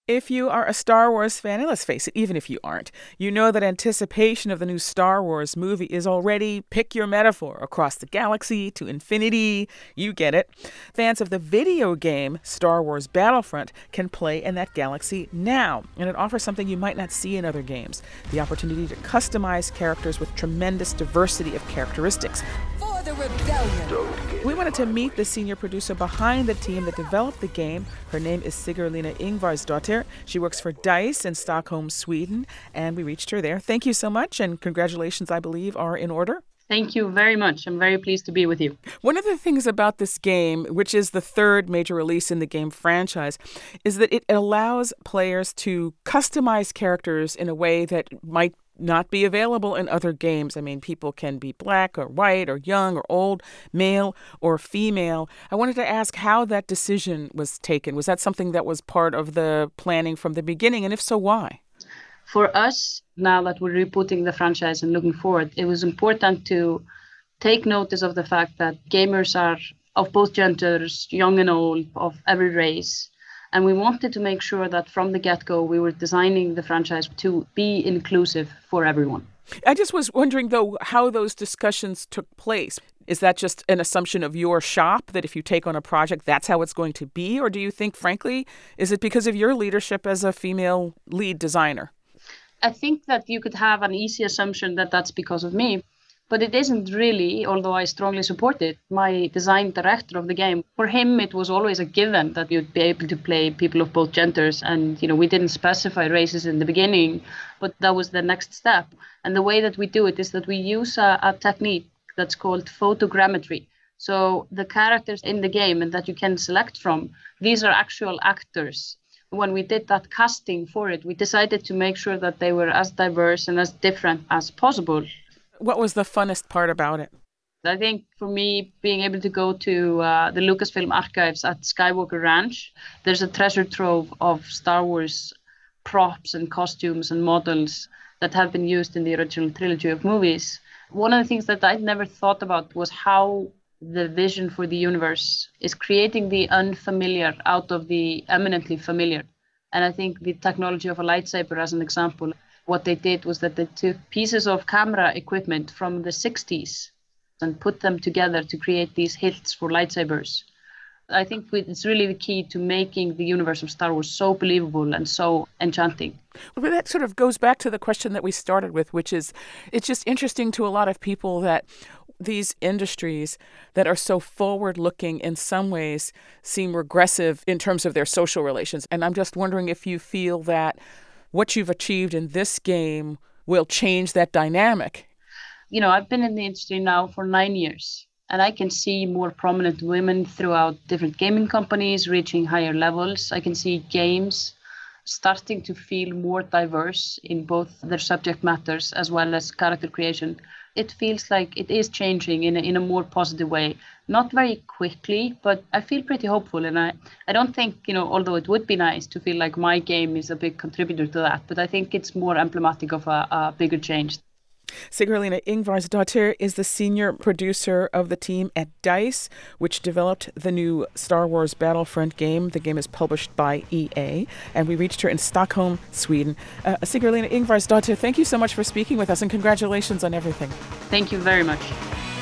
If you are a Star Wars fan, and let's face it, even if you aren't, you know that anticipation of the new Star Wars movie is already, pick your metaphor, across the galaxy to infinity. You get it. Fans of the video game Star Wars Battlefront can play in that galaxy now, and it offers something you might not see in other games, the opportunity to customize characters with tremendous diversity of characteristics. For the rebellion. We wanted to meet the senior producer behind the team that developed the game. Her name is Sigurlina Ingvarsdottir. She works for DICE in Stockholm, Sweden, and we reached her there. Thank you so much, and congratulations, I believe, are in order. Thank you very much. I'm very pleased to be with you. One of the things about this game, which is the third major release in the game franchise, is that it allows players to customize characters in a way that might not be available in other games. I mean, people can be black or white or young or old, male or female. I wanted to ask how that decision was taken. Was that something that was part of the planning from the beginning? And if so, why? For us, now that we're rebooting the franchise and looking forward, it was important to take notice of the fact that gamers are of both genders, young and old, of every race. And we wanted to make sure that from the get-go, we were designing the franchise to be inclusive for everyone. I just was wondering, though, how those discussions took place. Is that just an assumption of your shop, that if you take on a project, that's how it's going to be? Or do you think, frankly, is it because of your leadership as a female lead designer? I think that you could have an easy assumption that that's because of me. But it isn't really, although I strongly support it, my design director of the game. For him, it was always a given that you'd be able to play people of both genders. And, we didn't specify races in the beginning, but that was the next step. And the way that we do it is that we use a technique that's called photogrammetry. So the characters in the game and that you can select from, these are actual actors. When we did that casting for it, we decided to make sure that they were as diverse and as different as possible. What was the funnest part about it? I think for me, being able to go to the Lucasfilm archives at Skywalker Ranch, there's a treasure trove of Star Wars props and costumes and models that have been used in the original trilogy of movies. One of the things that I'd never thought about was how the vision for the universe is creating the unfamiliar out of the eminently familiar. And I think the technology of a lightsaber, as an example, what they did was that they took pieces of camera equipment from the 60s and put them together to create these hilts for lightsabers. I think it's really the key to making the universe of Star Wars so believable and so enchanting. Well, that sort of goes back to the question that we started with, which is it's just interesting to a lot of people that these industries that are so forward-looking in some ways seem regressive in terms of their social relations. And I'm just wondering if you feel that what you've achieved in this game will change that dynamic. I've been in the industry now for 9 years, and I can see more prominent women throughout different gaming companies reaching higher levels. I can see games starting to feel more diverse in both their subject matters as well as character creation. It feels like it is changing in a more positive way. Not very quickly, but I feel pretty hopeful. And I don't think, although it would be nice to feel like my game is a big contributor to that, but I think it's more emblematic of a bigger change. Sigurlina Ingvarsdottir is the senior producer of the team at DICE, which developed the new Star Wars Battlefront game. The game is published by EA, and we reached her in Stockholm, Sweden. Sigurlina Ingvarsdottir, thank you so much for speaking with us, and congratulations on everything. Thank you very much.